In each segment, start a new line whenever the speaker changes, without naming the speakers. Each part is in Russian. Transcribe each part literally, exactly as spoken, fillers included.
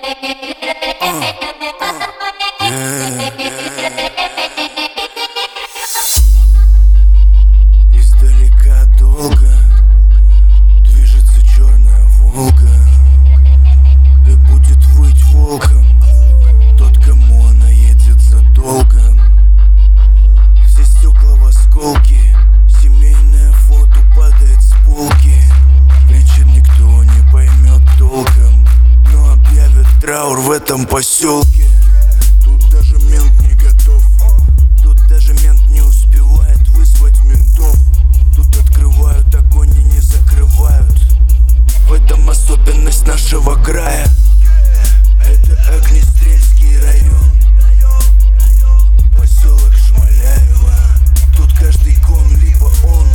Издалека долго движется черная Волга, и будет выть волком тот, кому она едет задолго. Все стекла в осколки, семейное фото падает с полки. Причин никто не поймет толком, но объявят траур в этом поселке. Тут даже мент не готов, тут даже мент не успевает вызвать ментов. Тут открывают огонь и не закрывают. В этом особенность нашего края. Это Огнестрельский район, поселок Шмаляева. Тут каждый кон либо он,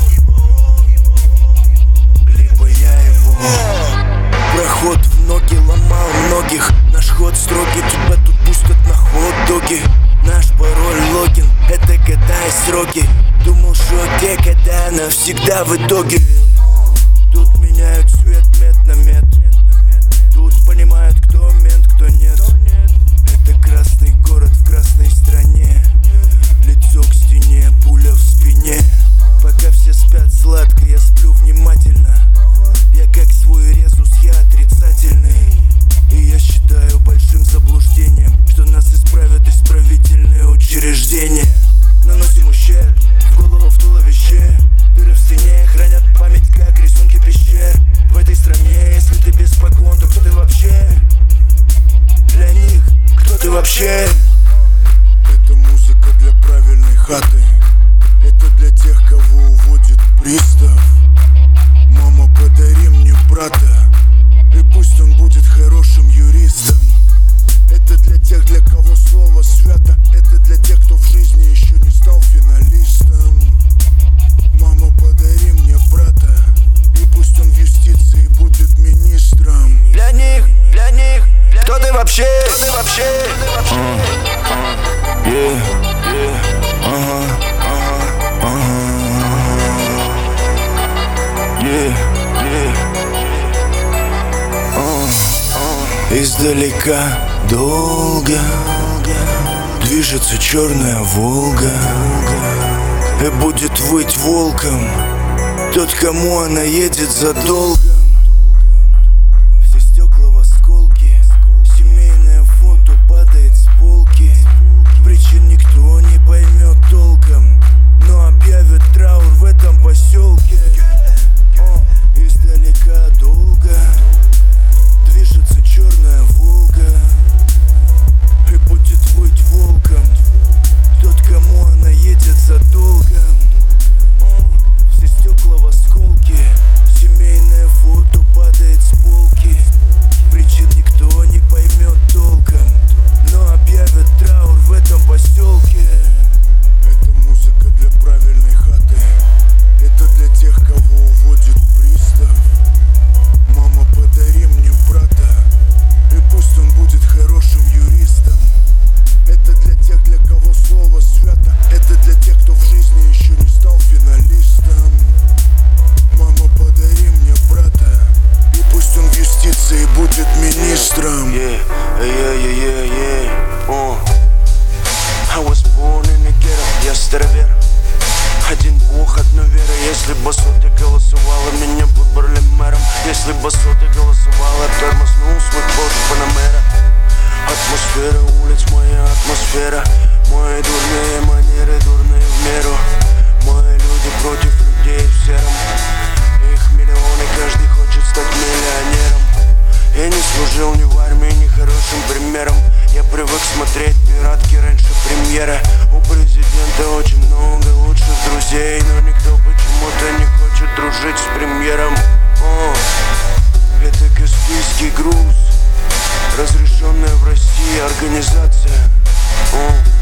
либо я его. Проход в ноги ломал многих, наш ход строгий, тебя тут пустят на хот-доги. Наш пароль логин, это года и сроки. Думал, что где, когда, навсегда в итоге. Тут меняют цвет мед на мед. Тут понимают, кто мент, кто нет. Это красный город в красной стране. Лицо к стене, пуля в спине. Пока все спят сладко, я сплю внимательно. Я как свой резус, я отрицательный. И я считаю большим заблуждением, что нас исправят исправительные учреждения. Наносим ущерб в голову, в туловище. Дыры в стене хранят память, как рисунки пещер. В этой стране, если ты без погон, то кто ты вообще? Для них, кто ты вообще? Это музыка для правильной хаты. Это для тех, кого уводит пристав. Мама, подари мне брата, и пусть он будет хорошим юристом. Это для тех, для кого слово свято. Это для тех, кто в жизни еще не стал финалистом. Мама, подари мне брата, и пусть он в юстиции будет министром.
Для них, для них, кто ты вообще? Кто ты вообще?
Издалека долго движется черная Волга, и будет выть волком тот, кому она едет задолго. Все стекла в осколки, семейное фото падает с полки. Причин никто не поймет толком, но объявят траур в этом поселке. Издалека долго движется черная Волга, и будет выть волком тот, кому она едет задолго. Все стекла в осколки, семейное фото падает с полки. Причин никто не поймет толком, но объявят траур в этом поселке. Это музыка для правильной хаты. Это для тех, кого уводит пристав. Мама, подари мне брата, и пусть он будет хорошим юристом. Это для тех, для кого слово свято. Это для тех, кто в жизни еще не стал финалистом. Мама, подари мне брата, и пусть он в юстиции будет министром.
Yeah, yeah, yeah, yeah, yeah. Uh. I was born in the ghetto, я старовер. Один бог, одна вера. Если бы соты голосовала, меня выбрали мэром. Если бы соты голосовала, тормознул свой Porsche Panamera. Атмосфера улиц, моя атмосфера. Мои дурные манеры, дурные в меру. Мои люди против людей в сером. Их миллионы, каждый хочет стать миллионером. Я не служил ни в армии, ни хорошим примером. Я привык смотреть пиратки раньше премьеры. У президента очень много лучших друзей, но никто почему-то не хочет дружить с премьером. О, это Каспийский груз, разрешенная в России организация. О.